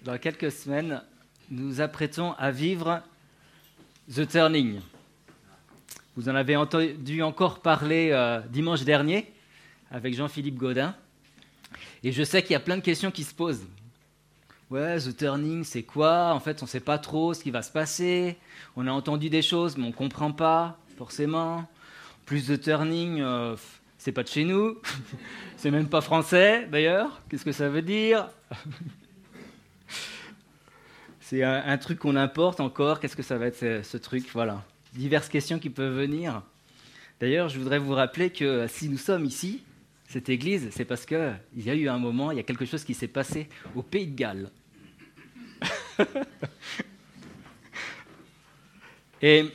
dans quelques semaines, nous nous apprêtons à vivre The Turning. Vous en avez entendu encore parler dimanche dernier avec Jean-Philippe Gaudin. Et je sais qu'il y a plein de questions qui se posent. Ouais, The Turning, c'est quoi ? En fait, on ne sait pas trop ce qui va se passer. On a entendu des choses, mais on ne comprend pas, forcément. En plus, The Turning, c'est pas de chez nous. C'est même pas français, d'ailleurs. Qu'est-ce que ça veut dire ? C'est un truc qu'on importe encore. Qu'est-ce que ça va être, ce truc ? Voilà. Diverses questions qui peuvent venir. D'ailleurs, je voudrais vous rappeler que si nous sommes ici, cette église, c'est parce qu'il y a eu un moment, il y a quelque chose qui s'est passé au Pays de Galles. Et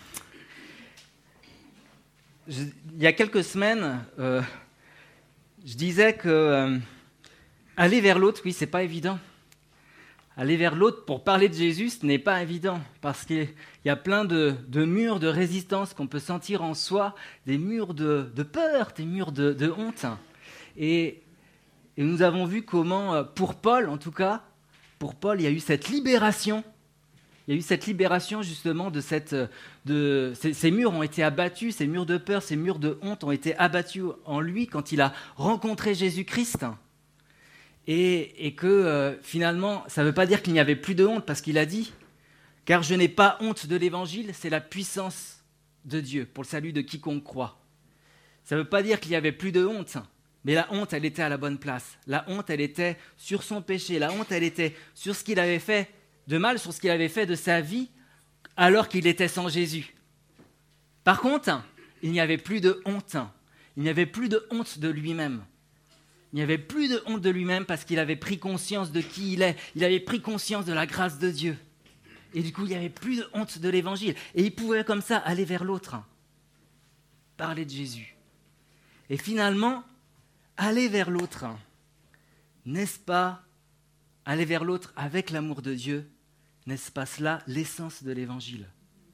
il y a quelques semaines, je disais que aller vers l'autre, oui, c'est pas évident. Aller vers l'autre pour parler de Jésus, ce n'est pas évident, parce qu'il y a plein de murs de résistance qu'on peut sentir en soi, des murs de peur, des murs de honte. Et nous avons vu comment, pour Paul en tout cas, pour Paul, il y a eu cette libération. Il y a eu cette libération justement ces murs ont été abattus, ces murs de peur, ces murs de honte ont été abattus en lui quand il a rencontré Jésus-Christ. Et que finalement, ça ne veut pas dire qu'il n'y avait plus de honte, parce qu'il a dit « Car je n'ai pas honte de l'évangile, c'est la puissance de Dieu pour le salut de quiconque croit. » Ça ne veut pas dire qu'il n'y avait plus de honte, mais la honte, elle était à la bonne place. La honte, elle était sur son péché. La honte, elle était sur ce qu'il avait fait de mal, sur ce qu'il avait fait de sa vie, alors qu'il était sans Jésus. Par contre, il n'y avait plus de honte. Il n'y avait plus de honte de lui-même. Il n'y avait plus de honte de lui-même parce qu'il avait pris conscience de qui il est. Il avait pris conscience de la grâce de Dieu. Et du coup, il n'y avait plus de honte de l'évangile. Et il pouvait comme ça aller vers l'autre, parler de Jésus. Et finalement, aller vers l'autre, n'est-ce pas aller vers l'autre avec l'amour de Dieu, n'est-ce pas cela l'essence de l'évangile ?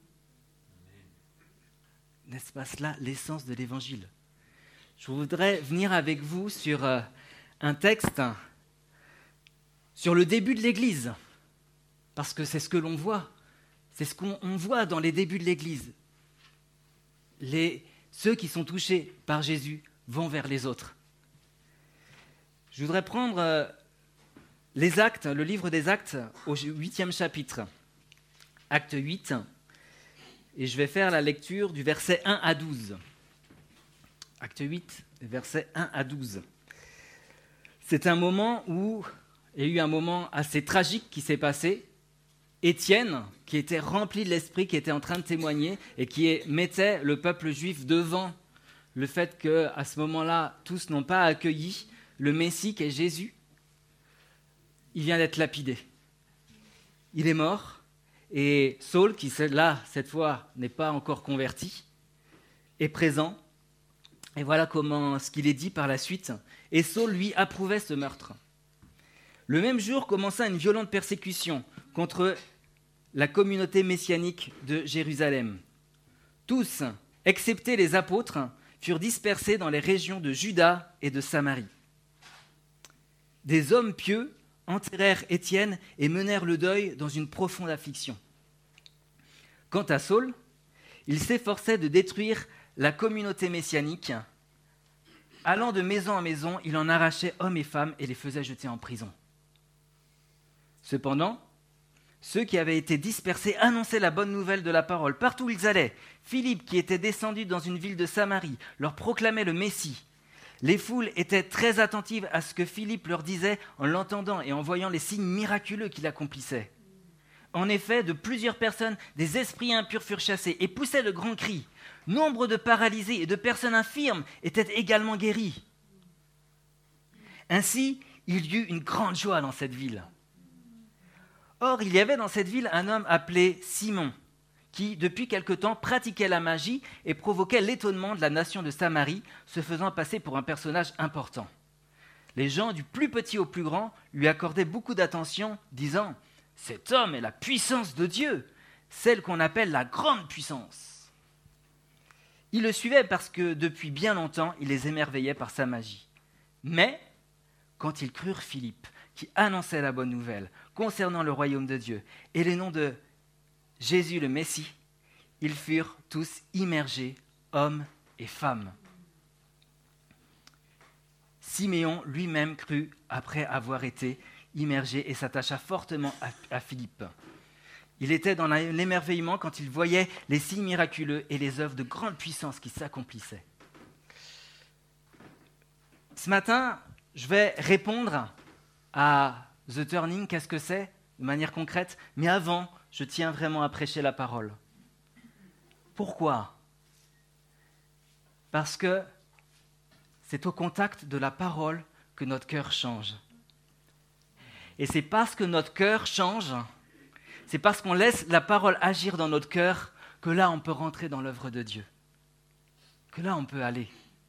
N'est-ce pas cela l'essence de l'évangile ? Je voudrais venir avec vous sur un texte sur le début de l'Église, parce que c'est ce que l'on voit, c'est ce qu'on voit dans les débuts de l'Église. Ceux qui sont touchés par Jésus vont vers les autres. Je voudrais prendre les Actes, le livre des Actes au 8e chapitre, Acte 8, et je vais faire la lecture du verset 1 à 12. Acte 8, versets 1 à 12. C'est un moment où il y a eu un moment assez tragique qui s'est passé. Étienne, qui était rempli de l'esprit, qui était en train de témoigner et qui mettait le peuple juif devant le fait qu'à ce moment-là, tous n'ont pas accueilli le Messie qui est Jésus, il vient d'être lapidé. Il est mort et Saul, qui là, cette fois, n'est pas encore converti, est présent. Et voilà ce qu'il est dit par la suite. Et Saul, lui, approuvait ce meurtre. Le même jour commença une violente persécution contre la communauté messianique de Jérusalem. Tous, excepté les apôtres, furent dispersés dans les régions de Juda et de Samarie. Des hommes pieux enterrèrent Étienne et menèrent le deuil dans une profonde affliction. Quant à Saul, il s'efforçait de détruire la communauté messianique. Allant de maison en maison, il en arrachait hommes et femmes et les faisait jeter en prison. Cependant, ceux qui avaient été dispersés annonçaient la bonne nouvelle de la parole partout où ils allaient. Philippe, qui était descendu dans une ville de Samarie, leur proclamait le Messie. Les foules étaient très attentives à ce que Philippe leur disait en l'entendant et en voyant les signes miraculeux qu'il accomplissait. En effet, de plusieurs personnes, des esprits impurs furent chassés et poussaient de grands cris. Nombre de paralysés et de personnes infirmes étaient également guéris. Ainsi, il y eut une grande joie dans cette ville. Or, il y avait dans cette ville un homme appelé Simon, qui, depuis quelque temps, pratiquait la magie et provoquait l'étonnement de la nation de Samarie, se faisant passer pour un personnage important. Les gens, du plus petit au plus grand, lui accordaient beaucoup d'attention, disant « Cet homme est la puissance de Dieu, celle qu'on appelle la grande puissance. » Ils le suivaient parce que, depuis bien longtemps, il les émerveillait par sa magie. Mais, quand ils crurent Philippe, qui annonçaient la bonne nouvelle concernant le royaume de Dieu et les noms de Jésus le Messie, ils furent tous immergés, hommes et femmes. Siméon lui-même crut après avoir été immergé et s'attacha fortement à Philippe. Il était dans l'émerveillement quand il voyait les signes miraculeux et les œuvres de grande puissance qui s'accomplissaient. Ce matin, je vais répondre à The Turning, qu'est-ce que c'est, de manière concrète, mais avant, je tiens vraiment à prêcher la parole. Pourquoi ? Parce que c'est au contact de la parole que notre cœur change. Et c'est parce que notre cœur change, c'est parce qu'on laisse la parole agir dans notre cœur que là, on peut rentrer dans l'œuvre de Dieu. Que là, on peut aller.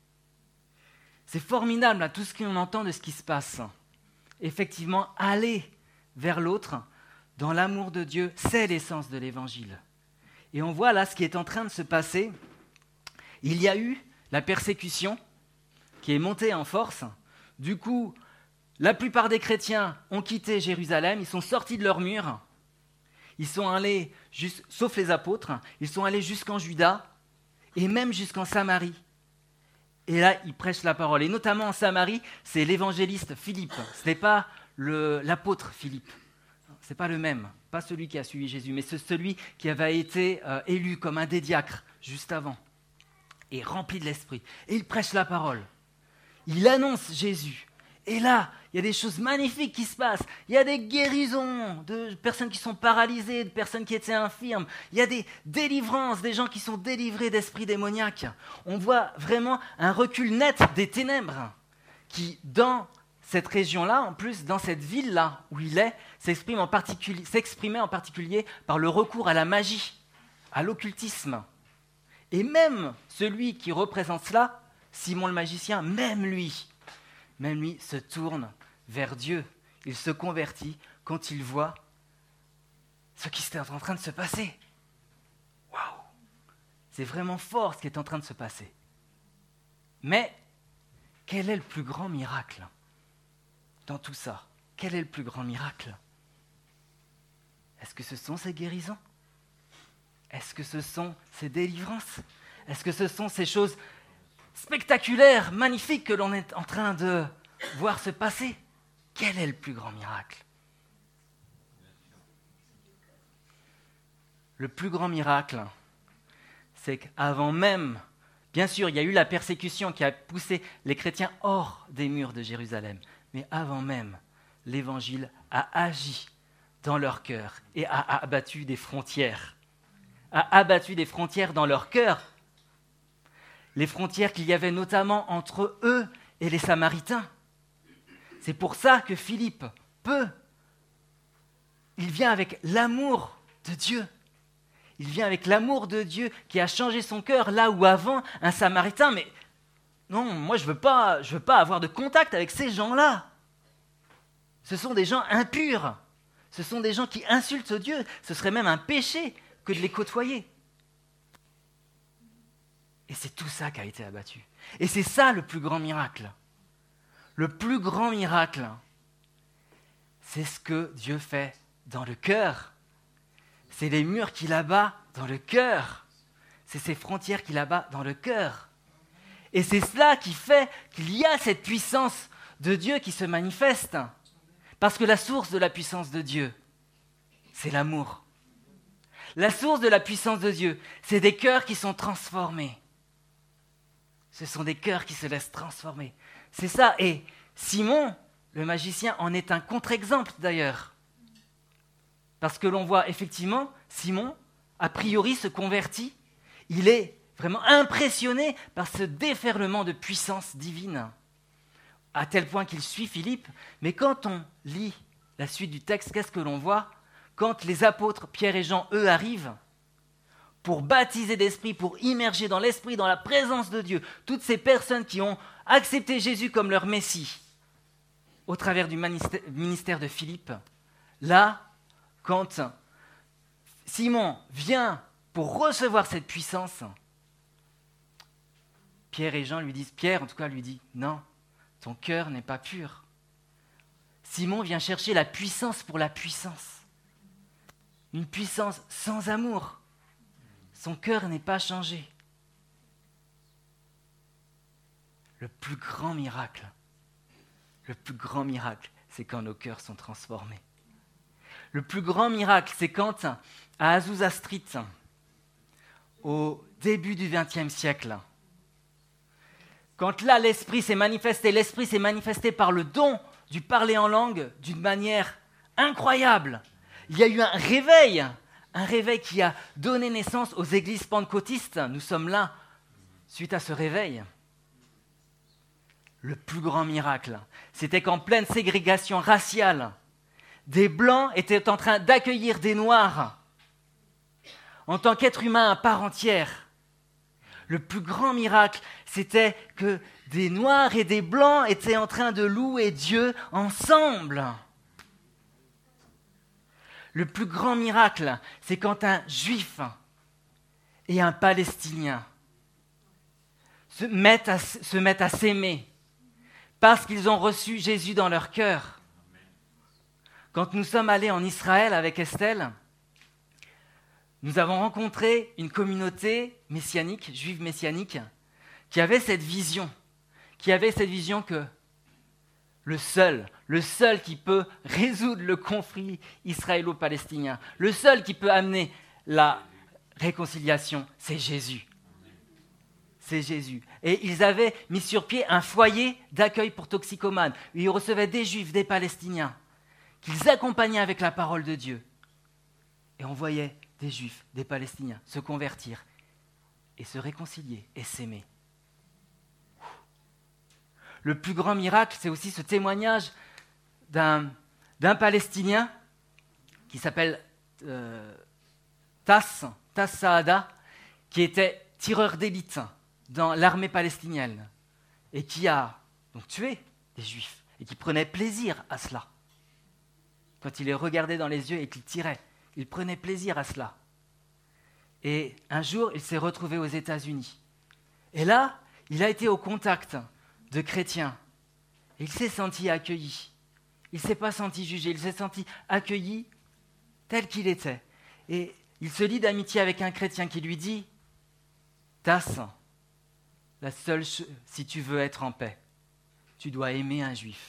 C'est formidable, là, tout ce qu'on entend de ce qui se passe. Effectivement, aller vers l'autre dans l'amour de Dieu, c'est l'essence de l'Évangile. Et on voit là ce qui est en train de se passer. Il y a eu la persécution qui est montée en force. Du coup, la plupart des chrétiens ont quitté Jérusalem, ils sont sortis de leurs murs. Ils sont allés, sauf les apôtres, ils sont allés jusqu'en Juda et même jusqu'en Samarie. Et là, ils prêchent la parole. Et notamment en Samarie, c'est l'évangéliste Philippe. Ce n'est pas l'apôtre Philippe. Ce n'est pas le même, pas celui qui a suivi Jésus, mais c'est celui qui avait été élu comme un des diacres juste avant et rempli de l'Esprit. Et il prêche la parole. Il annonce Jésus. Et là, il y a des choses magnifiques qui se passent. Il y a des guérisons de personnes qui sont paralysées, de personnes qui étaient infirmes. Il y a des délivrances, des gens qui sont délivrés d'esprits démoniaques. On voit vraiment un recul net des ténèbres qui, dans cette région-là, en plus, dans cette ville-là où il est, s'exprimait en particulier par le recours à la magie, à l'occultisme. Et même celui qui représente cela, Simon le magicien, même lui se tourne vers Dieu. Il se convertit quand il voit ce qui est en train de se passer. Waouh! C'est vraiment fort ce qui est en train de se passer. Mais quel est le plus grand miracle dans tout ça? Quel est le plus grand miracle? Est-ce que ce sont ces guérisons? Est-ce que ce sont ces délivrances? Est-ce que ce sont ces choses spectaculaires, magnifiques que l'on est en train de voir se passer? Quel est le plus grand miracle? Le plus grand miracle, c'est qu'avant même, bien sûr, il y a eu la persécution qui a poussé les chrétiens hors des murs de Jérusalem, mais avant même, l'Évangile a agi dans leur cœur et a abattu des frontières. A abattu des frontières dans leur cœur. Les frontières qu'il y avait notamment entre eux et les Samaritains. C'est pour ça que Philippe il vient avec l'amour de Dieu. Il vient avec l'amour de Dieu qui a changé son cœur, là où avant, un Samaritain, mais non, moi je veux pas avoir de contact avec ces gens-là. Ce sont des gens impurs. Ce sont des gens qui insultent Dieu. Ce serait même un péché que de les côtoyer. Et c'est tout ça qui a été abattu. Et c'est ça le plus grand miracle. Le plus grand miracle, c'est ce que Dieu fait dans le cœur. C'est les murs qu'il abat dans le cœur. C'est ces frontières qu'il abat dans le cœur. Et c'est cela qui fait qu'il y a cette puissance de Dieu qui se manifeste. Parce que la source de la puissance de Dieu, c'est l'amour. La source de la puissance de Dieu, c'est des cœurs qui sont transformés. Ce sont des cœurs qui se laissent transformer. C'est ça. Et Simon, le magicien, en est un contre-exemple d'ailleurs. Parce que l'on voit effectivement, Simon, a priori, se convertit. Il est vraiment impressionné par ce déferlement de puissance divine, à tel point qu'il suit Philippe. Mais quand on lit la suite du texte, qu'est-ce que l'on voit? Quand les apôtres Pierre et Jean, eux, arrivent pour baptiser d'esprit, pour immerger dans l'esprit, dans la présence de Dieu, toutes ces personnes qui ont accepté Jésus comme leur Messie, au travers du ministère de Philippe, là, quand Simon vient pour recevoir cette puissance, Pierre et Jean lui disent, Pierre en tout cas lui dit, non, ton cœur n'est pas pur. Simon vient chercher la puissance pour la puissance. Une puissance sans amour. Son cœur n'est pas changé. Le plus grand miracle, c'est quand nos cœurs sont transformés. Le plus grand miracle, c'est quand, à Azusa Street, au début du XXe siècle, quand là, l'Esprit s'est manifesté par le don du parler en langue d'une manière incroyable. Il y a eu un réveil qui a donné naissance aux églises pentecôtistes. Nous sommes là suite à ce réveil. Le plus grand miracle, c'était qu'en pleine ségrégation raciale, des Blancs étaient en train d'accueillir des Noirs en tant qu'êtres humains à part entière. Le plus grand miracle, c'était que des Noirs et des Blancs étaient en train de louer Dieu ensemble. Le plus grand miracle, c'est quand un Juif et un Palestinien se mettent à s'aimer parce qu'ils ont reçu Jésus dans leur cœur. Quand nous sommes allés en Israël avec Estelle, nous avons rencontré une communauté messianique, juive messianique, qui avait cette vision que le seul qui peut résoudre le conflit israélo-palestinien, le seul qui peut amener la réconciliation, c'est Jésus. C'est Jésus. Et ils avaient mis sur pied un foyer d'accueil pour toxicomanes, où ils recevaient des Juifs, des Palestiniens, qu'ils accompagnaient avec la parole de Dieu. Et on voyait des Juifs, des Palestiniens se convertir et se réconcilier et s'aimer. Le plus grand miracle, c'est aussi ce témoignage d'un Palestinien qui s'appelle Tass Saada, qui était tireur d'élite dans l'armée palestinienne et qui a donc tué des Juifs et qui prenait plaisir à cela. Quand il les regardait dans les yeux et qu'il tirait, il prenait plaisir à cela. Et un jour, il s'est retrouvé aux États-Unis. Et là, il a été au contact de chrétiens. Et il s'est senti accueilli. Il ne s'est pas senti jugé, il s'est senti accueilli tel qu'il était. Et il se lie d'amitié avec un chrétien qui lui dit « Tass, si tu veux être en paix, tu dois aimer un juif. »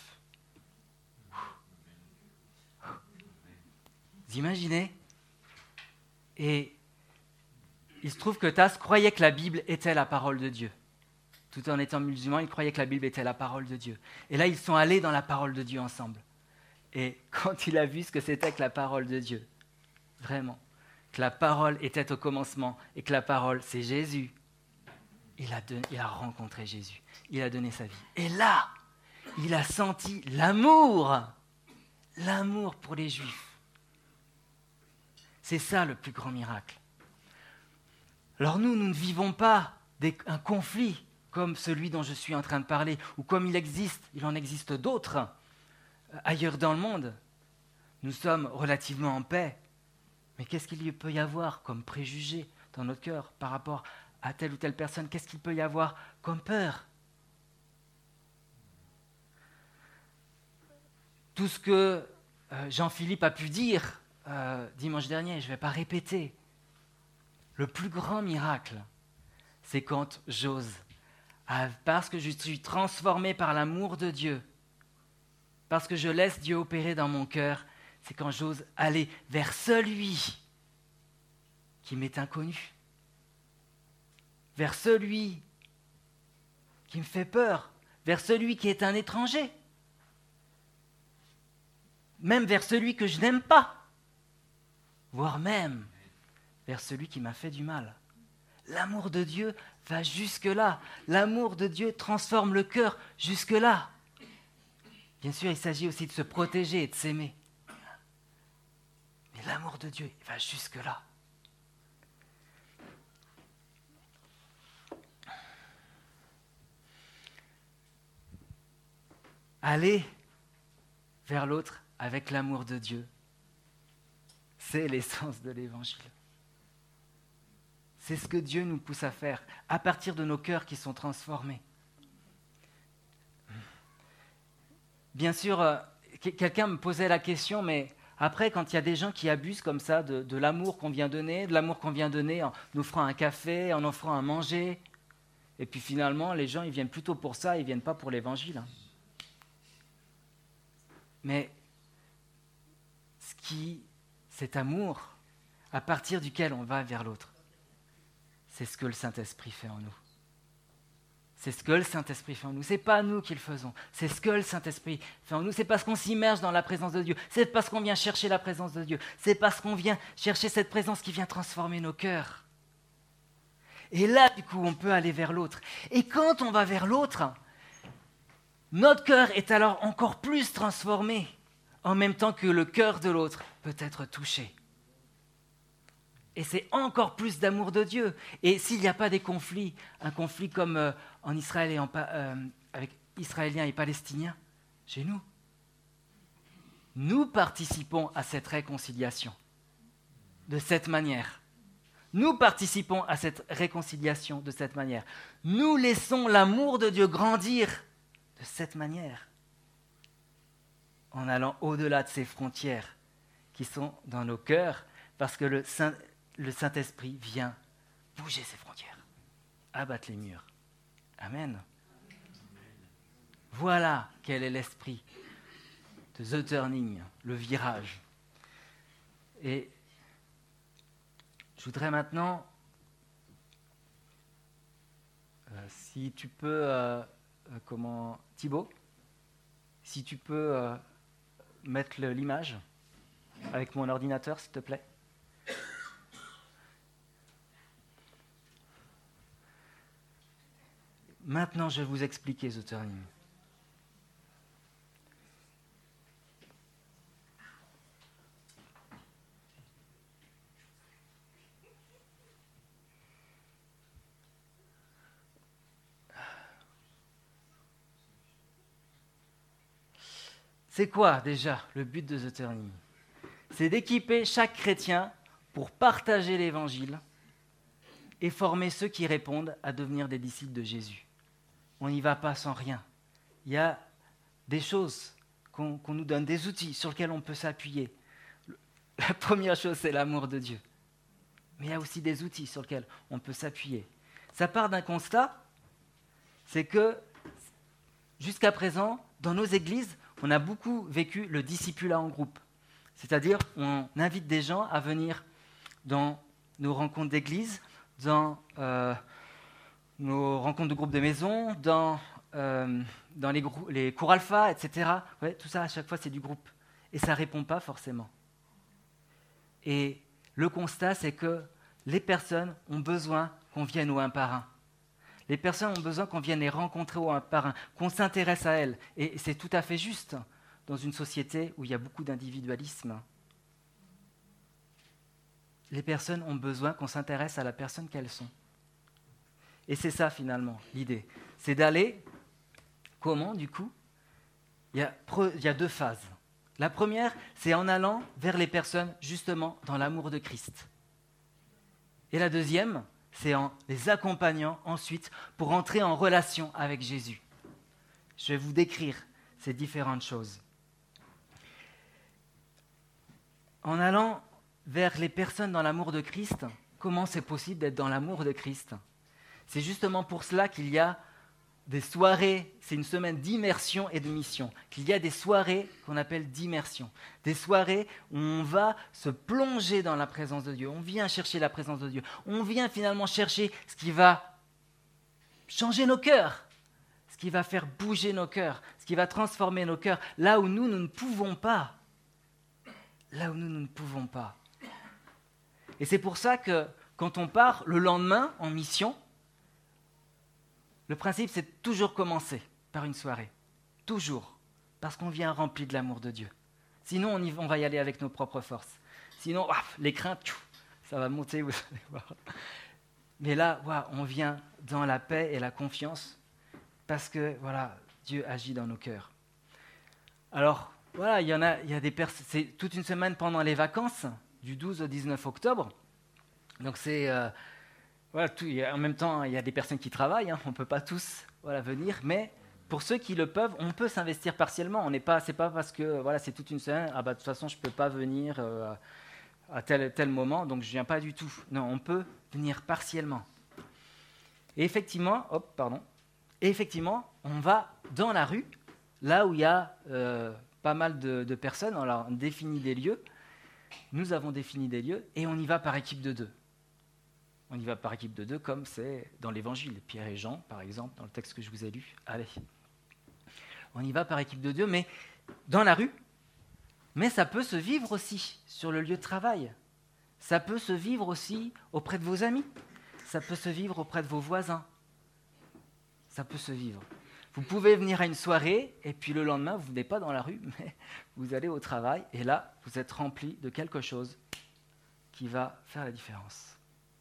Vous imaginez ? Et il se trouve que Tass croyait que la Bible était la parole de Dieu. Tout en étant musulman, il croyait que la Bible était la parole de Dieu. Et là, ils sont allés dans la parole de Dieu ensemble. Et quand il a vu ce que c'était que la parole de Dieu, vraiment, que la parole était au commencement et que la parole, c'est Jésus, il a rencontré Jésus. Il a donné sa vie. Et là, il a senti l'amour pour les Juifs. C'est ça le plus grand miracle. Alors nous ne vivons pas un conflit comme celui dont je suis en train de parler, ou comme il en existe d'autres ailleurs dans le monde. Nous sommes relativement en paix. Mais qu'est-ce qu'il peut y avoir comme préjugé dans notre cœur par rapport à telle ou telle personne ? Qu'est-ce qu'il peut y avoir comme peur ? Tout ce que Jean-Philippe a pu dire dimanche dernier, je ne vais pas répéter. Le plus grand miracle, c'est quand j'ose, parce que je suis transformé par l'amour de Dieu, parce que je laisse Dieu opérer dans mon cœur, c'est quand j'ose aller vers celui qui m'est inconnu, vers celui qui me fait peur, vers celui qui est un étranger, même vers celui que je n'aime pas, voire même vers celui qui m'a fait du mal. L'amour de Dieu va jusque-là. L'amour de Dieu transforme le cœur jusque-là. Bien sûr, il s'agit aussi de se protéger et de s'aimer. Mais l'amour de Dieu va jusque-là. Aller vers l'autre avec l'amour de Dieu, c'est l'essence de l'Évangile. C'est ce que Dieu nous pousse à faire, à partir de nos cœurs qui sont transformés. Bien sûr, Quelqu'un me posait la question, mais après, quand il y a des gens qui abusent comme ça de l'amour qu'on vient donner, de l'amour qu'on vient donner en offrant un café, en offrant à manger, et puis finalement, les gens, ils viennent plutôt pour ça, ils ne viennent pas pour l'évangile. Mais cet amour, à partir duquel on va vers l'autre, c'est ce que le Saint-Esprit fait en nous. C'est ce que le Saint-Esprit fait en nous. Ce n'est pas nous qui le faisons. C'est ce que le Saint-Esprit fait en nous. C'est parce qu'on s'immerge dans la présence de Dieu. C'est parce qu'on vient chercher la présence de Dieu. C'est parce qu'on vient chercher cette présence qui vient transformer nos cœurs. Et là, du coup, on peut aller vers l'autre. Et quand on va vers l'autre, notre cœur est alors encore plus transformé, en même temps que le cœur de l'autre peut être touché. Et c'est encore plus d'amour de Dieu. Et s'il n'y a pas des conflits, un conflit comme en Israël et avec Israéliens et Palestiniens, chez nous, nous participons à cette réconciliation de cette manière. Nous participons à cette réconciliation de cette manière. Nous laissons l'amour de Dieu grandir de cette manière, en allant au-delà de ces frontières qui sont dans nos cœurs, parce que le Saint-Esprit vient bouger ces frontières, abattre les murs. Amen. Voilà quel est l'esprit de The Turning, le virage. Et je voudrais maintenant, si tu peux, Thibaut, si tu peux mettre l'image avec mon ordinateur, s'il te plaît. Maintenant, je vais vous expliquer The Turning. C'est quoi déjà le but de The Turning ? C'est d'équiper chaque chrétien pour partager l'évangile et former ceux qui répondent à devenir des disciples de Jésus. On n'y va pas sans rien. Il y a des choses qu'on nous donne, des outils sur lesquels on peut s'appuyer. La première chose, c'est l'amour de Dieu. Mais il y a aussi des outils sur lesquels on peut s'appuyer. Ça part d'un constat, c'est que jusqu'à présent, dans nos églises, on a beaucoup vécu le discipulat en groupe. C'est-à-dire, on invite des gens à venir dans nos rencontres d'église, dans nos rencontres de groupe de maison, dans les cours alpha, etc. Ouais, tout ça, à chaque fois, c'est du groupe. Et ça ne répond pas forcément. Et le constat, c'est que les personnes ont besoin qu'on vienne au un par un. Les personnes ont besoin qu'on vienne les rencontrer au un par un, qu'on s'intéresse à elles. Et c'est tout à fait juste dans une société où il y a beaucoup d'individualisme. Les personnes ont besoin qu'on s'intéresse à la personne qu'elles sont. Et c'est ça, finalement, l'idée. C'est d'aller, comment, du coup ? Il y a deux phases. La première, c'est en allant vers les personnes, justement, dans l'amour de Christ. Et la deuxième, c'est en les accompagnant ensuite pour entrer en relation avec Jésus. Je vais vous décrire ces différentes choses. En allant vers les personnes dans l'amour de Christ, comment c'est possible d'être dans l'amour de Christ ? C'est justement pour cela qu'il y a des soirées, c'est une semaine d'immersion et de mission, qu'il y a des soirées qu'on appelle d'immersion, des soirées où on va se plonger dans la présence de Dieu, on vient chercher la présence de Dieu, on vient finalement chercher ce qui va changer nos cœurs, ce qui va faire bouger nos cœurs, ce qui va transformer nos cœurs, là où nous ne pouvons pas. Là où nous ne pouvons pas. Et c'est pour ça que quand on part le lendemain en mission, le principe c'est de toujours commencer par une soirée. Toujours. Parce qu'on vient rempli de l'amour de Dieu. Sinon on va y aller avec nos propres forces. Sinon, les craintes, ça va monter, vous allez voir. Mais là, on vient dans la paix et la confiance parce que Dieu agit dans nos cœurs. Alors, il y a des personnes, c'est toute une semaine pendant les vacances, du 12 au 19 octobre. Donc c'est, en même temps, il y a des personnes qui travaillent, on ne peut pas tous venir, mais pour ceux qui le peuvent, on peut s'investir partiellement. C'est pas parce que voilà, c'est toute une semaine, de toute façon, je ne peux pas venir à tel moment, donc je ne viens pas du tout. Non, on peut venir partiellement. Et effectivement, on va dans la rue, là où il y a pas mal de personnes. Alors, on définit des lieux. Nous avons défini des lieux et on y va par équipe de 2. On y va par équipe de 2 comme c'est dans l'Évangile. Pierre et Jean, par exemple, dans le texte que je vous ai lu. Allez. On y va par équipe de 2, mais dans la rue. Mais ça peut se vivre aussi sur le lieu de travail. Ça peut se vivre aussi auprès de vos amis. Ça peut se vivre auprès de vos voisins. Ça peut se vivre. Vous pouvez venir à une soirée et puis le lendemain, vous n'êtes pas dans la rue, mais vous allez au travail et là, vous êtes rempli de quelque chose qui va faire la différence.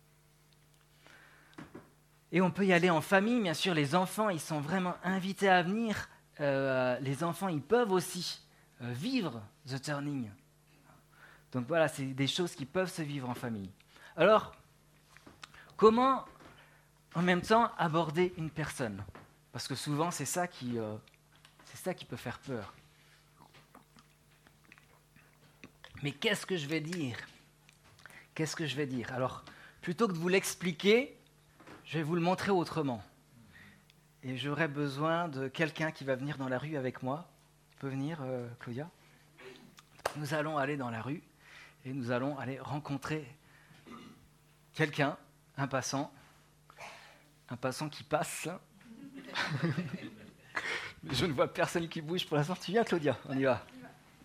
Et on peut y aller en famille, bien sûr, les enfants, ils sont vraiment invités à venir. Les enfants, ils peuvent aussi vivre The Turning. Donc voilà, c'est des choses qui peuvent se vivre en famille. Alors, comment, en même temps, aborder une personne ? Parce que souvent, c'est ça qui peut faire peur. Mais qu'est-ce que je vais dire ? Qu'est-ce que je vais dire ? Alors, plutôt que de vous l'expliquer, je vais vous le montrer autrement. Et j'aurai besoin de quelqu'un qui va venir dans la rue avec moi. Tu peux venir, Claudia ? Nous allons aller dans la rue et nous allons aller rencontrer quelqu'un, un passant qui passe. Je ne vois personne qui bouge pour l'instant. Tu viens, Claudia ? On y va.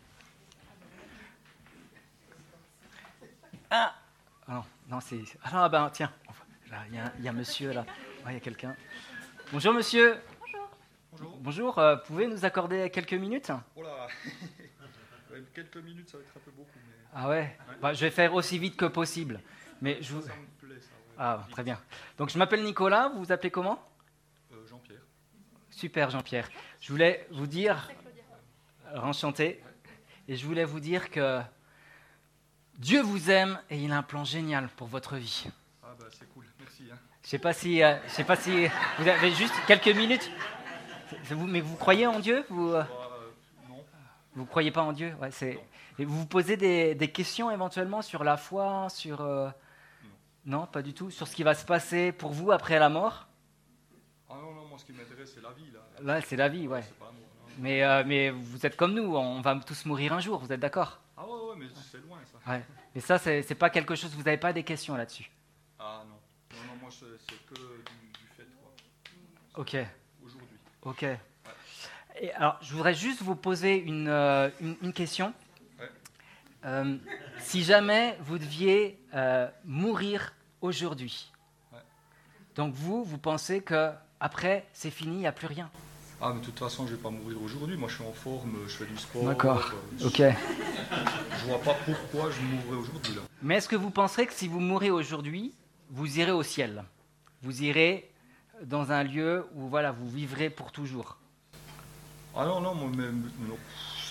Ah non, c'est... Ah ben tiens, il y a un monsieur là. Il y a quelqu'un. Bonjour monsieur. Bonjour. Pouvez nous accorder quelques minutes ? Oh là. Quelques minutes, ça va être un peu beaucoup. Mais... Ah ouais, je vais faire aussi vite que possible. Mais ça me plaît, ça. Ouais. Ah, très bien. Donc je m'appelle Nicolas, vous vous appelez comment ? Jean-Pierre. Super Jean-Pierre. Je voulais vous dire, enchanté, et je voulais vous dire que Dieu vous aime et il a un plan génial pour votre vie. Ah bah c'est cool, merci. Hein. Je sais pas si vous avez juste quelques minutes. Mais vous croyez en Dieu ? Non. Vous ne croyez pas en Dieu ? Ouais, et vous vous posez des questions éventuellement sur la foi, sur... Non, pas du tout. Sur ce qui va se passer pour vous après la mort ? Ah non, moi ce qui m'intéresse c'est la vie. Là, c'est la vie, ouais. C'est pas l'amour, non. Mais vous êtes comme nous, on va tous mourir un jour, vous êtes d'accord ? Ah ouais, mais c'est loin ça. Ouais. Et ça, c'est pas quelque chose, vous n'avez pas des questions là-dessus ? Ah non, moi c'est que du fait, quoi. Ok. Aujourd'hui. Ok. Ouais. Et alors, je voudrais juste vous poser une question. Ouais. Si jamais vous deviez mourir aujourd'hui, ouais. Donc vous pensez que après c'est fini, il n'y a plus rien ? Ah mais de toute façon je vais pas mourir aujourd'hui, moi je suis en forme, je fais du sport. D'accord, ok. Je vois pas pourquoi je mourrais aujourd'hui là. Mais est-ce que vous penserez que si vous mourrez aujourd'hui, vous irez au ciel ? Vous irez dans un lieu où voilà, vous vivrez pour toujours ? Ah non, moi même, non,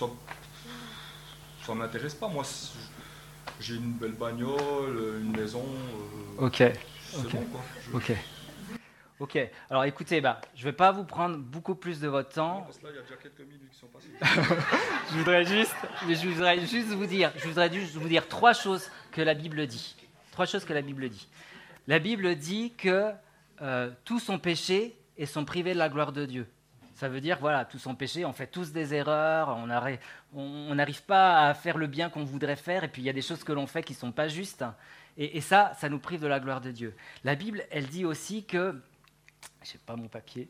ça m'intéresse pas, moi j'ai une belle bagnole, une maison, ok. C'est bon quoi. Ok, alors écoutez, je ne vais pas vous prendre beaucoup plus de votre temps. Non, parce que là, il y a déjà quelques minutes qui sont passées. je voudrais juste vous dire 3 choses que la Bible dit. 3 choses que la Bible dit. La Bible dit que tous ont péché et sont privés de la gloire de Dieu. Ça veut dire, voilà, tous ont péché, on fait tous des erreurs, on n'arrive pas à faire le bien qu'on voudrait faire, et puis il y a des choses que l'on fait qui ne sont pas justes, et ça nous prive de la gloire de Dieu. La Bible, elle dit aussi que... Je n'ai pas mon papier.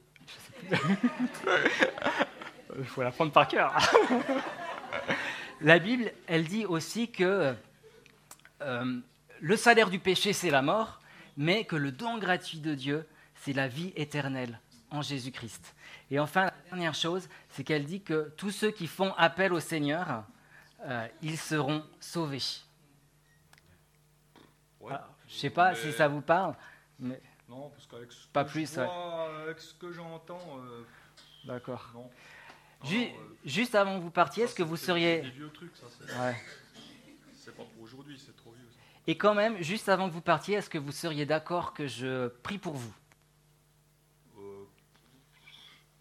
Il faut la prendre par cœur. La Bible, elle dit aussi que le salaire du péché, c'est la mort, mais que le don gratuit de Dieu, c'est la vie éternelle en Jésus-Christ. Et enfin, la dernière chose, c'est qu'elle dit que tous ceux qui font appel au Seigneur, ils seront sauvés. Ouais, je ne sais pas si ça vous parle, mais... Non, parce qu'avec ce pas que plus, je vois, avec ce que j'entends... D'accord. Non. Juste avant que vous partiez, est-ce que vous seriez... C'est des vieux trucs, ça. C'est pas pour aujourd'hui, c'est trop vieux. Ça. Et quand même, juste avant que vous partiez, est-ce que vous seriez d'accord que je prie pour vous ?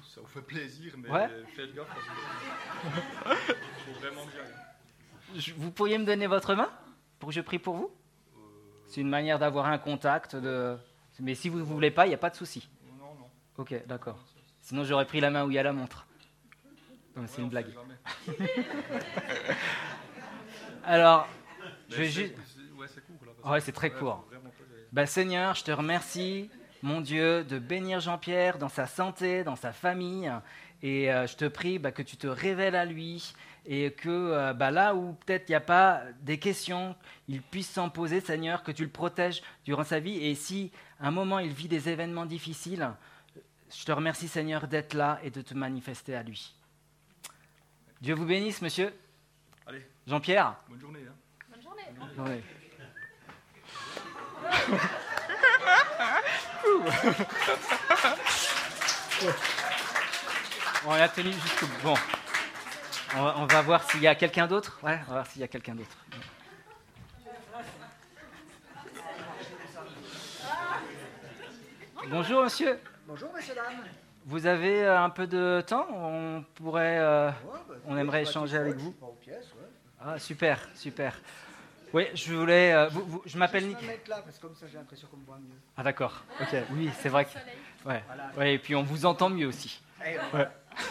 ça vous fait plaisir, mais Ouais. faites gaffe parce que faut vraiment que j'aille. Vous pourriez me donner votre main pour que je prie pour vous? C'est une manière d'avoir un contact. Mais si vous ne voulez pas, il n'y a pas de souci. Non, non. Ok, d'accord. Sinon, j'aurais pris la main où il y a la montre. Non, c'est Ouais, une on blague. sait jamais. Alors, Mais je vais juste... Ouais, c'est court là. parce Ouais, que- c'est très court. faut vraiment pas que j'aille. Bah, Seigneur, je te remercie, mon Dieu, de bénir Jean-Pierre dans sa santé, dans sa famille. Et je te prie que tu te révèles à lui et que là où peut-être il n'y a pas des questions, il puisse s'en poser, Seigneur, que tu le protèges durant sa vie. Et si à un moment il vit des événements difficiles, je te remercie, Seigneur, d'être là et de te manifester à lui. Dieu vous bénisse, monsieur. Allez, Jean-Pierre. bonne journée. Hein. Bonne journée. Ouais. On a tenu jusqu'au bout. Bon. On va voir s'il y a quelqu'un d'autre. Ouais, on va voir s'il y a quelqu'un d'autre. Bonjour, monsieur. Bonjour, messieurs, dames. Vous avez un peu de temps? On pourrait... On aimerait échanger avec vous. Pas aux pièces, ouais. Ah, super, super. Oui, je voulais... je m'appelle Juste Nick. me mettre là, parce que comme ça, j'ai l'impression qu'on me voit mieux. Ah, d'accord. Ok, oui, c'est vrai que... Ouais. Voilà. Ouais, et puis on vous entend mieux aussi. Et Ouais.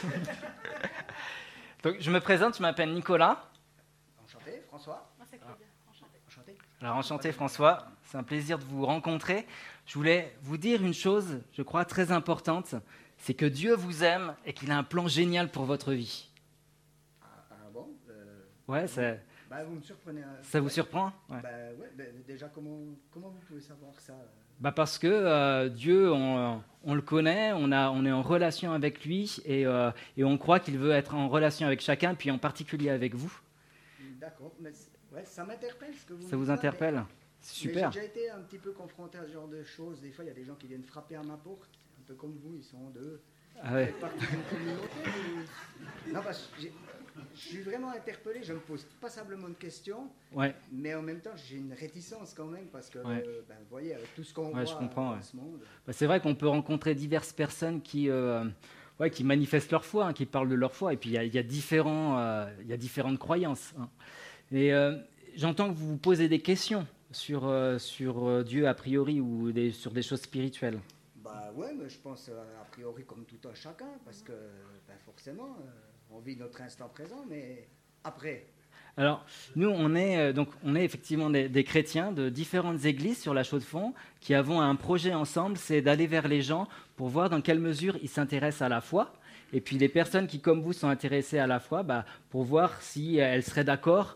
Donc, je me présente, je m'appelle Nicolas. enchanté, François. Moi, c'est Claudia. Enchantée. Enchanté. Alors, enchanté François, c'est un plaisir de vous rencontrer. Je voulais vous dire une chose, je crois, très importante, c'est que Dieu vous aime et qu'il a un plan génial pour votre vie. Ah bon Ouais, ça vous me surprenez. vous Ouais. surprend? Ouais. Déjà, comment vous pouvez savoir ça Parce que Dieu, on le connaît, on est en relation avec lui et on croit qu'il veut être en relation avec chacun, puis en particulier avec vous. D'accord, mais ça m'interpelle ce que vous Ça me vous dites là, interpelle? C'est mais super. j'ai déjà été un petit peu confronté à ce genre de choses. Des fois, il y a des gens qui viennent frapper à ma porte, un peu comme vous, ils sont deux. Ah ouais. Vous faites partie d'une communauté Non, parce que je suis vraiment interpellé, je me pose passablement de questions, Ouais. mais en même temps, j'ai une réticence quand même, parce que, Ouais. vous voyez, avec tout ce qu'on Ouais, voit je comprends, dans ouais. ce monde. C'est vrai qu'on peut rencontrer diverses personnes qui manifestent leur foi, hein, qui parlent de leur foi, et puis il y a différentes croyances. Hein. Et j'entends que vous vous posez des questions sur Dieu a priori ou sur des choses spirituelles. Ouais, mais je pense a priori comme tout un chacun, parce que forcément, on vit notre instant présent, mais après. Alors, nous, on est effectivement des chrétiens de différentes églises sur la Chaux-de-Fonds qui avons un projet ensemble, c'est d'aller vers les gens pour voir dans quelle mesure ils s'intéressent à la foi. Et puis les personnes qui, comme vous, sont intéressées à la foi, pour voir si elles seraient d'accord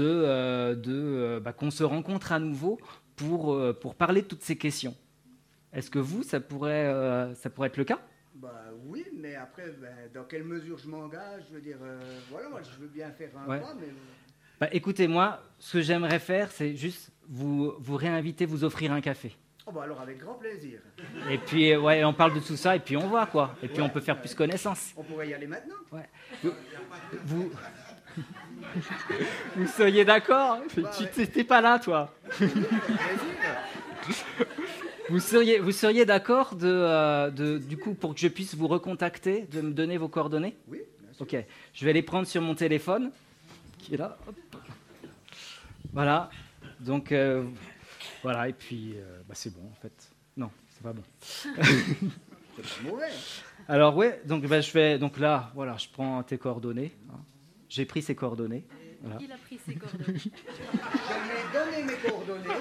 qu'on se rencontre à nouveau pour parler de toutes ces questions. Est-ce que vous, ça pourrait être le cas? Oui, mais après, dans quelle mesure je m'engage, je veux dire, voilà, moi je veux bien faire un Ouais. pas, mais... Écoutez, moi, ce que j'aimerais faire, c'est juste vous réinviter, vous offrir un café. alors avec grand plaisir. Et puis, on parle de tout ça, et puis on voit, quoi. Et puis on peut faire plus connaissance. On pourrait y aller maintenant. Ouais. Vous seriez d'accord? Tu n'étais pas là, toi. Vous seriez d'accord du coup, pour que je puisse vous recontacter, de me donner vos coordonnées? Oui, bien sûr. Ok, je vais les prendre sur mon téléphone, qui est là. Hop. Voilà, donc voilà, et puis c'est bon en fait. Non, c'est pas bon. C'est pas mauvais. Alors ouais, donc je vais donc là, voilà, je prends tes coordonnées. Hein. J'ai pris ces coordonnées. Voilà. Il a pris ses coordonnées. Je vais donner mes coordonnées.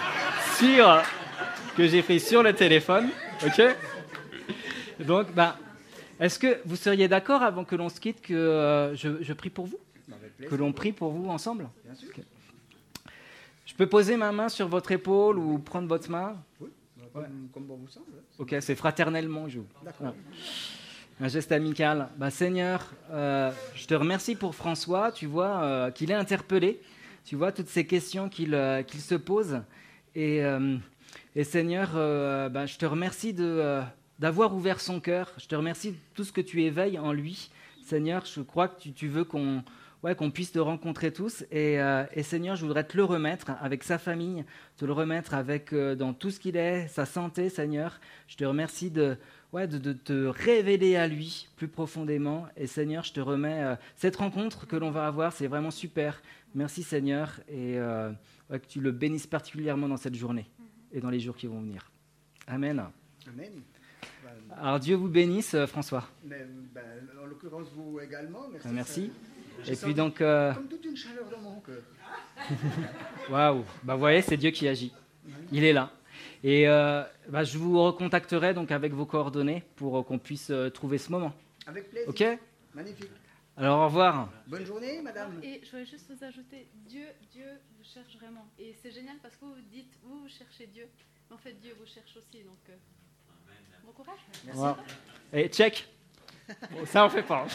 Que j'ai pris sur le téléphone, ok. Donc est-ce que vous seriez d'accord avant que l'on se quitte que je prie pour vous? Avec plaisir. Que l'on prie pour vous ensemble? Bien sûr. Ok. Je peux poser ma main sur votre épaule ou prendre votre main? Oui, comme bon vous semble. Ok, c'est fraternellement, je vous. D'accord. Un geste amical. Seigneur, je te remercie pour François, tu vois, qu'il est interpellé, tu vois, toutes ces questions qu'il se pose. Et Seigneur, je te remercie d'avoir ouvert son cœur, je te remercie de tout ce que tu éveilles en lui. Seigneur, je crois que tu veux qu'on puisse te rencontrer tous. Et Seigneur, je voudrais te le remettre avec sa famille, te le remettre avec dans tout ce qu'il est, sa santé, Seigneur. Je te remercie de de te révéler à lui plus profondément. Et Seigneur, je te remets cette rencontre que l'on va avoir, c'est vraiment super. Merci Seigneur, et que tu le bénisses particulièrement dans cette journée et dans les jours qui vont venir. Amen. Amen. Alors Dieu vous bénisse, François. Mais, en l'occurrence, vous également. Merci. Merci. J'ai Et puis senti donc, comme toute une chaleur dans mon cœur. waouh, vous voyez, c'est Dieu qui agit. Il est là. Et je vous recontacterai donc avec vos coordonnées pour qu'on puisse trouver ce moment. Avec plaisir. Ok ? Magnifique. Alors au revoir. Bonne journée, madame. Et je voulais juste vous ajouter, Dieu vous cherche vraiment. Et c'est génial parce que vous dites, vous cherchez Dieu, mais en fait Dieu vous cherche aussi. Donc, bon courage. Merci. Voilà. Et check. Bon, ça on fait pas.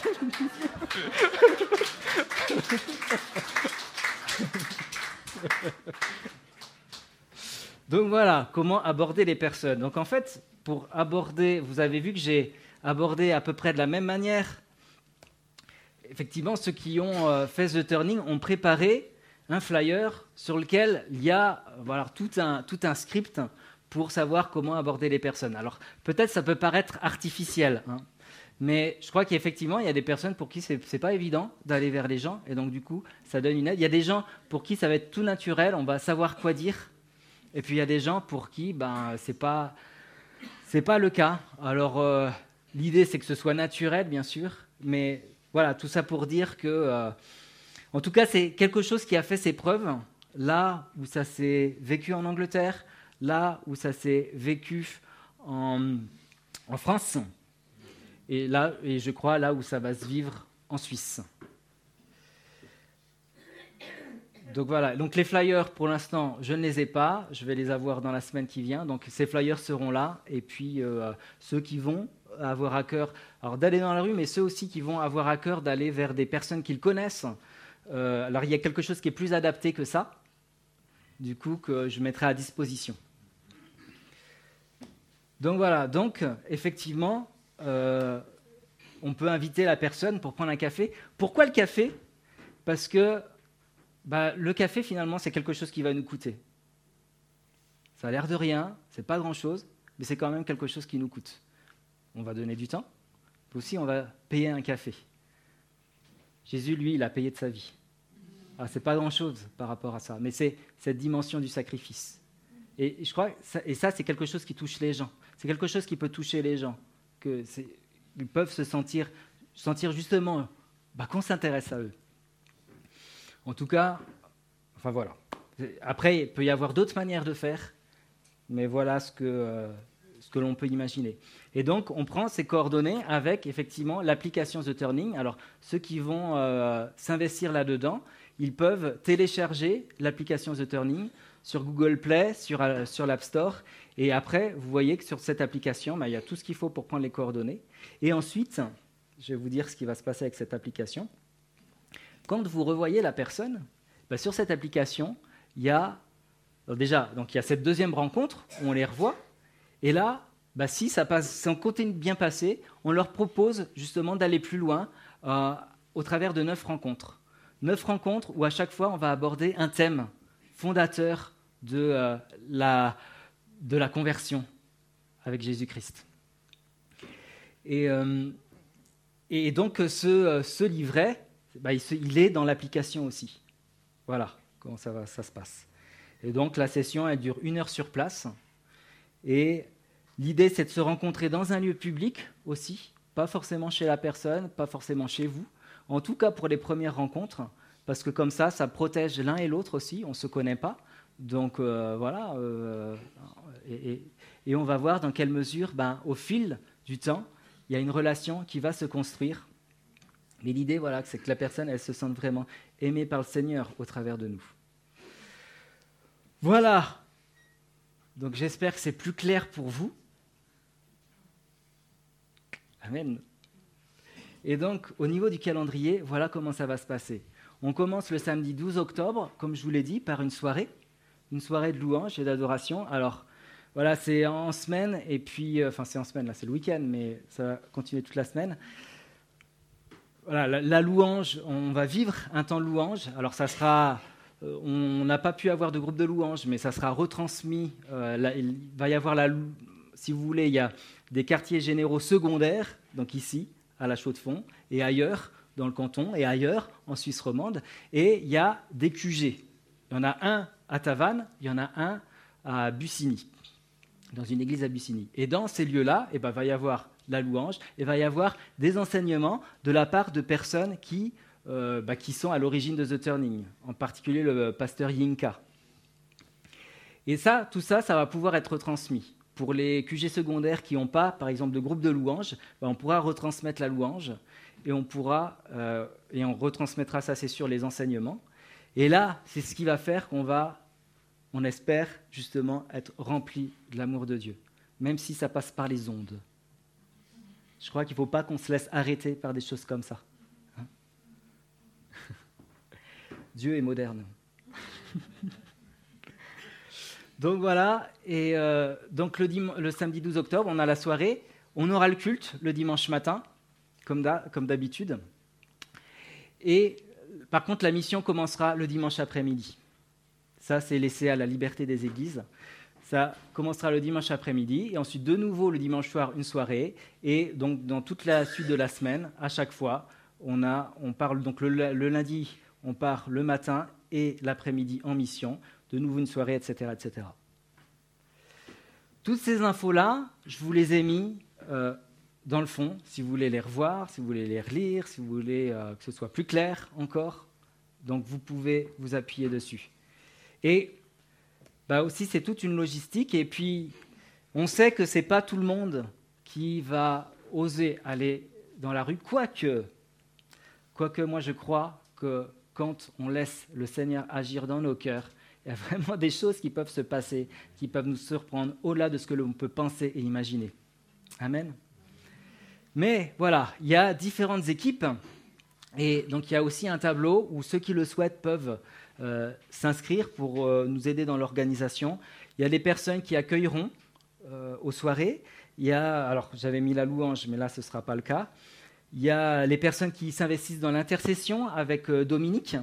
Donc voilà, comment aborder les personnes. Donc en fait, pour aborder, vous avez vu que j'ai abordé à peu près de la même manière. Effectivement, ceux qui ont fait The Turning ont préparé un flyer sur lequel il y a tout un script pour savoir comment aborder les personnes. Alors peut-être ça peut paraître artificiel, hein, mais je crois qu'effectivement, il y a des personnes pour qui c'est pas évident d'aller vers les gens, et donc du coup, ça donne une aide. Il y a des gens pour qui ça va être tout naturel, on va savoir quoi dire, et puis il y a des gens pour qui c'est pas le cas. Alors l'idée, c'est que ce soit naturel, bien sûr, mais voilà, tout ça pour dire que, en tout cas, c'est quelque chose qui a fait ses preuves, là où ça s'est vécu en Angleterre, là où ça s'est vécu en France, et je crois là où ça va se vivre en Suisse. Donc voilà, donc les flyers pour l'instant je ne les ai pas, je vais les avoir dans la semaine qui vient, donc ces flyers seront là, et puis ceux qui vont avoir à cœur d'aller dans la rue, mais ceux aussi qui vont avoir à cœur d'aller vers des personnes qu'ils connaissent, alors il y a quelque chose qui est plus adapté que ça, du coup que je mettrai à disposition. Donc voilà, donc effectivement on peut inviter la personne pour prendre un café. Pourquoi le café ? Parce que le café, finalement, c'est quelque chose qui va nous coûter. Ça a l'air de rien, c'est pas grand-chose, mais c'est quand même quelque chose qui nous coûte. On va donner du temps, puis aussi on va payer un café. Jésus, lui, il a payé de sa vie. C'est pas grand-chose par rapport à ça, mais c'est cette dimension du sacrifice. Et je crois, ça, c'est quelque chose qui touche les gens. C'est quelque chose qui peut toucher les gens. Ils peuvent se sentir justement qu'on s'intéresse à eux. En tout cas, voilà. Après, il peut y avoir d'autres manières de faire, mais voilà ce que l'on peut imaginer. Et donc, on prend ces coordonnées avec, effectivement, l'application The Turning. Alors, ceux qui vont s'investir là-dedans, ils peuvent télécharger l'application The Turning sur Google Play, sur l'App Store. Et après, vous voyez que sur cette application, il y a tout ce qu'il faut pour prendre les coordonnées. Et ensuite, je vais vous dire ce qui va se passer avec cette application. Quand vous revoyez la personne, sur cette application, il y a cette deuxième rencontre où on les revoit. Et là, si on continue de bien passer, on leur propose justement d'aller plus loin au travers de 9 rencontres. 9 rencontres où à chaque fois, on va aborder un thème fondateur de la conversion avec Jésus-Christ. Et donc, ce livret, il est dans l'application aussi. Voilà comment ça se passe. Et donc, la session, elle dure 1 heure sur place. Et l'idée, c'est de se rencontrer dans un lieu public aussi, pas forcément chez la personne, pas forcément chez vous. En tout cas, pour les premières rencontres, parce que comme ça protège l'un et l'autre aussi, on ne se connaît pas. Donc, voilà. Et on va voir dans quelle mesure, au fil du temps, il y a une relation qui va se construire. Mais l'idée, c'est que la personne, elle se sente vraiment aimée par le Seigneur au travers de nous. Voilà. Donc j'espère que c'est plus clair pour vous. Amen. Et donc, au niveau du calendrier, voilà comment ça va se passer. On commence le samedi 12 octobre, comme je vous l'ai dit, par une soirée de louange et d'adoration. Alors, voilà, c'est en semaine, et puis, c'est en semaine, là c'est le week-end, mais ça va continuer toute la semaine. Voilà, la louange, on va vivre un temps de louange. Alors ça sera, on n'a pas pu avoir de groupe de louange, mais ça sera retransmis. Il va y avoir si vous voulez, il y a des quartiers généraux secondaires, donc ici, à La Chaux-de-Fonds, et ailleurs, dans le canton, et ailleurs, en Suisse romande. Et il y a des QG. Il y en a un à Tavannes, il y en a un à Bussigny, dans une église à Bussigny. Et dans ces lieux-là, il va y avoir la louange, il va y avoir des enseignements de la part de personnes qui sont à l'origine de The Turning, en particulier le pasteur Yinka. Et ça, tout ça, ça va pouvoir être transmis. Pour les QG secondaires qui n'ont pas, par exemple, de groupe de louange, on pourra retransmettre la louange et on retransmettra, ça c'est sûr, les enseignements. Et là, c'est ce qui va faire on espère justement être rempli de l'amour de Dieu, même si ça passe par les ondes. Je crois qu'il ne faut pas qu'on se laisse arrêter par des choses comme ça. Hein? Dieu est moderne. Donc voilà, et donc le samedi 12 octobre, on a la soirée, on aura le culte le dimanche matin, comme d'habitude. Et par contre, la mission commencera le dimanche après-midi. Ça, c'est laissé à la liberté des églises. Ça commencera le dimanche après-midi, et ensuite de nouveau le dimanche soir, une soirée. Et donc dans toute la suite de la semaine, à chaque fois, on parle donc le lundi, on part le matin et l'après-midi en mission. De nouveau une soirée, etc., etc. Toutes ces infos-là, je vous les ai mis dans le fond, si vous voulez les revoir, si vous voulez les relire, si vous voulez que ce soit plus clair encore. Donc vous pouvez vous appuyer dessus. Et aussi, c'est toute une logistique. Et puis, on sait que ce n'est pas tout le monde qui va oser aller dans la rue, quoique moi je crois que quand on laisse le Seigneur agir dans nos cœurs, il y a vraiment des choses qui peuvent se passer, qui peuvent nous surprendre au-delà de ce que l'on peut penser et imaginer. Amen. Mais voilà, il y a différentes équipes, et donc il y a aussi un tableau où ceux qui le souhaitent peuvent s'inscrire pour nous aider dans l'organisation. Il y a des personnes qui accueilleront aux soirées. Alors j'avais mis la louange, mais là ce ne sera pas le cas. Il y a les personnes qui s'investissent dans l'intercession avec Dominique.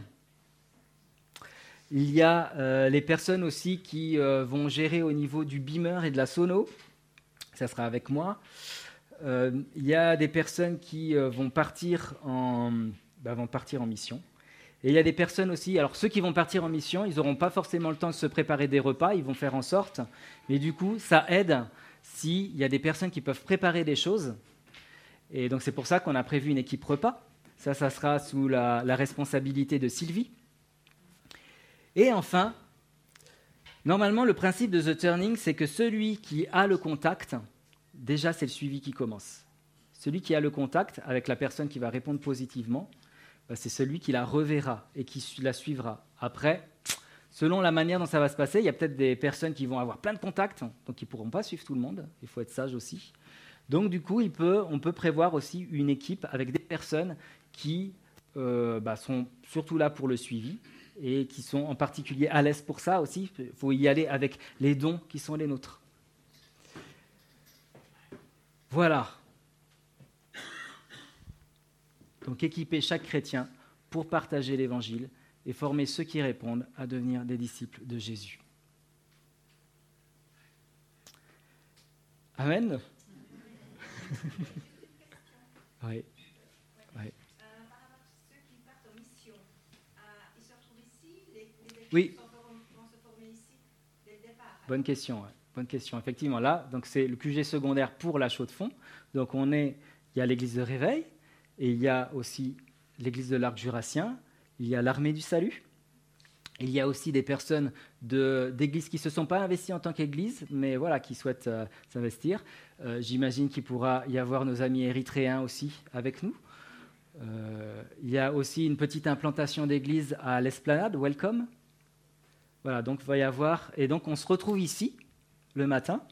Il y a les personnes aussi qui vont gérer au niveau du beamer et de la sono. Ça sera avec moi. Il y a des personnes qui vont partir en mission. Et il y a des personnes aussi, alors ceux qui vont partir en mission, ils n'auront pas forcément le temps de se préparer des repas, ils vont faire en sorte. Mais du coup, ça aide s'il y a des personnes qui peuvent préparer des choses. Et donc c'est pour ça qu'on a prévu une équipe repas. Ça sera sous la responsabilité de Sylvie. Et enfin, normalement, le principe de The Turning, c'est que celui qui a le contact, déjà c'est le suivi qui commence. Celui qui a le contact avec la personne qui va répondre positivement, c'est celui qui la reverra et qui la suivra. Après, selon la manière dont ça va se passer, il y a peut-être des personnes qui vont avoir plein de contacts, donc ils ne pourront pas suivre tout le monde, il faut être sage aussi. Donc du coup, on peut prévoir aussi une équipe avec des personnes qui sont surtout là pour le suivi et qui sont en particulier à l'aise pour ça aussi. Il faut y aller avec les dons qui sont les nôtres. Voilà. Donc équiper chaque chrétien pour partager l'évangile et former ceux qui répondent à devenir des disciples de Jésus. Amen. Oui. Oui. Par rapport à ceux qui partent en mission, ils se retrouvent ici, les équipes Oui. vont se former ici dès le départ. Bonne question, ouais. Bonne question. Effectivement, là, donc c'est le QG secondaire pour La Chaux-de-Fonds. Donc il y a l'église de Réveil, et il y a aussi l'église de l'Arc Jurassien, il y a l'Armée du Salut. Il y a aussi des personnes d'églises qui ne se sont pas investies en tant qu'église, mais voilà, qui souhaitent s'investir. J'imagine qu'il pourra y avoir nos amis érythréens aussi avec nous. Il y a aussi une petite implantation d'église à l'Esplanade, Welcome. Voilà, donc il va y avoir... Et donc on se retrouve ici, le matin.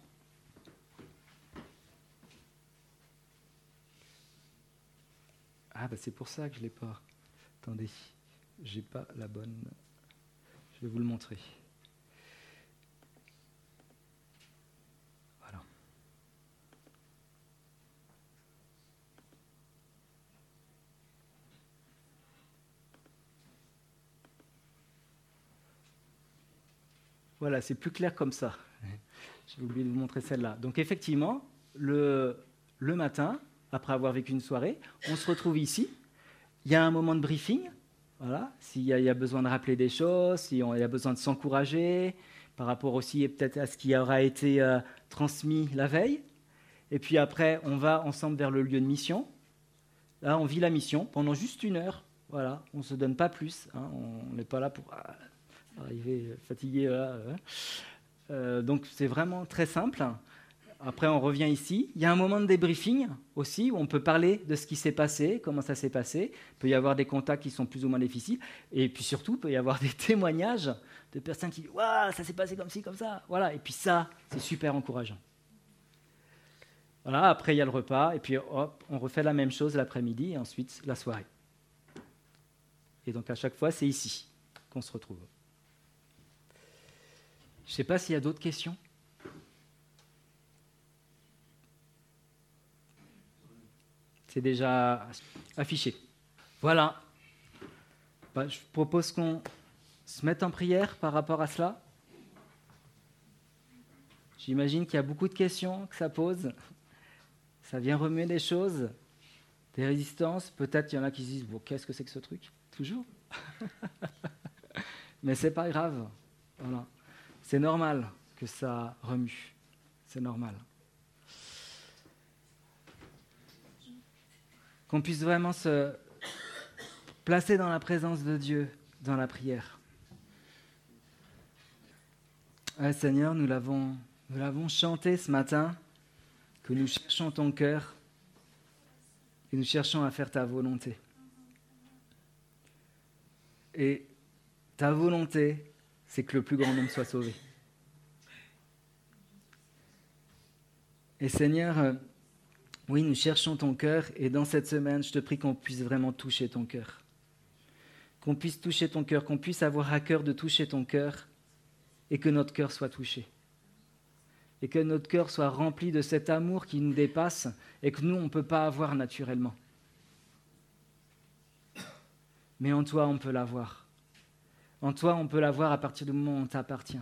C'est pour ça que je ne l'ai pas. Attendez, je n'ai pas la bonne... Je vais vous le montrer. Voilà. Voilà, c'est plus clair comme ça. J'ai oublié de vous montrer celle-là. Donc effectivement, le matin, après avoir vécu une soirée, on se retrouve ici. Il y a un moment de briefing, voilà, s'il y a besoin de rappeler des choses, s'il y a besoin de s'encourager, par rapport aussi peut-être à ce qui aura été transmis la veille. Et puis après, on va ensemble vers le lieu de mission. Là, on vit la mission pendant juste 1 heure. Voilà, on ne se donne pas plus. Hein, on n'est pas là pour arriver fatigué. Donc, c'est vraiment très simple. Après, on revient ici. Il y a un moment de débriefing aussi, où on peut parler de ce qui s'est passé, comment ça s'est passé. Il peut y avoir des contacts qui sont plus ou moins difficiles. Et puis surtout, il peut y avoir des témoignages de personnes qui disent « Waouh, ça s'est passé comme ci, comme ça ». Voilà. Et puis ça, c'est super encourageant. Voilà, après, il y a le repas. Et puis, hop, on refait la même chose l'après-midi et ensuite la soirée. Et donc, à chaque fois, c'est ici qu'on se retrouve. Je ne sais pas s'il y a d'autres questions. C'est déjà affiché. Voilà. Je propose qu'on se mette en prière par rapport à cela. J'imagine qu'il y a beaucoup de questions que ça pose. Ça vient remuer des choses, des résistances. Peut-être il y en a qui se disent bon, qu'est-ce que c'est que ce truc ? Toujours. Mais c'est pas grave. Voilà. C'est normal que ça remue. C'est normal. Qu'on puisse vraiment se placer dans la présence de Dieu, dans la prière. Ouais, Seigneur, nous l'avons chanté ce matin, que nous cherchons ton cœur et nous cherchons à faire ta volonté. Et ta volonté, c'est que le plus grand nombre soit sauvé. Et Seigneur, oui, nous cherchons ton cœur et dans cette semaine, je te prie qu'on puisse vraiment toucher ton cœur. Qu'on puisse toucher ton cœur, qu'on puisse avoir à cœur de toucher ton cœur et que notre cœur soit touché. Et que notre cœur soit rempli de cet amour qui nous dépasse et que nous, on ne peut pas avoir naturellement. Mais en toi, on peut l'avoir. En toi, on peut l'avoir à partir du moment où on t'appartient.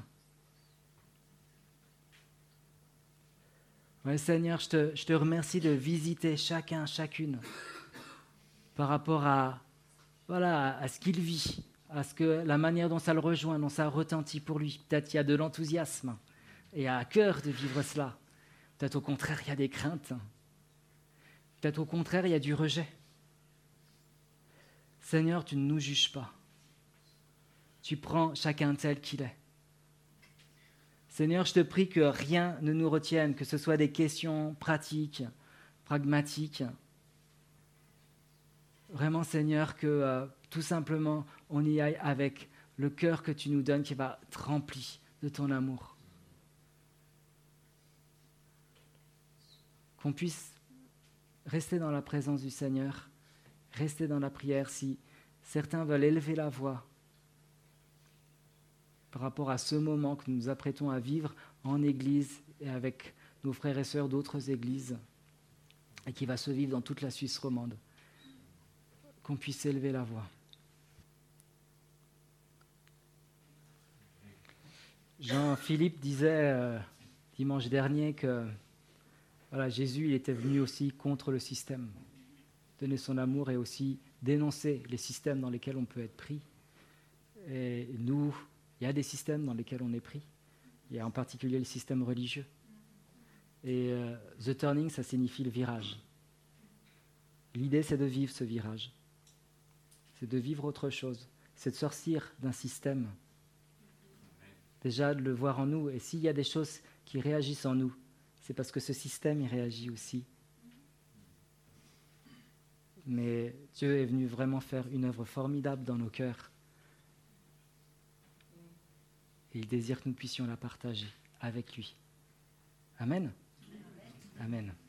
Ouais, Seigneur, je te remercie de visiter chacun, chacune par rapport à ce qu'il vit, à la manière dont ça le rejoint, dont ça retentit pour lui. Peut-être il y a de l'enthousiasme et à cœur de vivre cela. Peut-être au contraire, il y a des craintes. Peut-être au contraire, il y a du rejet. Seigneur, tu ne nous juges pas. Tu prends chacun tel qu'il est. Seigneur, je te prie que rien ne nous retienne, que ce soit des questions pratiques, pragmatiques. Vraiment, Seigneur, que tout simplement, on y aille avec le cœur que tu nous donnes qui va être rempli de ton amour. Qu'on puisse rester dans la présence du Seigneur, rester dans la prière. Si certains veulent élever la voix par rapport à ce moment que nous nous apprêtons à vivre en Église et avec nos frères et sœurs d'autres églises et qui va se vivre dans toute la Suisse romande, qu'on puisse élever la voix. Jean-Philippe disait dimanche dernier que Jésus il était venu aussi contre le système, donner son amour et aussi dénoncer les systèmes dans lesquels on peut être pris. Et nous, il y a des systèmes dans lesquels on est pris. Il y a en particulier le système religieux. Et the turning, ça signifie le virage. L'idée, c'est de vivre ce virage. C'est de vivre autre chose. C'est de sortir d'un système. Déjà, de le voir en nous. Et s'il y a des choses qui réagissent en nous, c'est parce que ce système, il réagit aussi. Mais Dieu est venu vraiment faire une œuvre formidable dans nos cœurs. Et il désire que nous puissions la partager avec lui. Amen. Amen.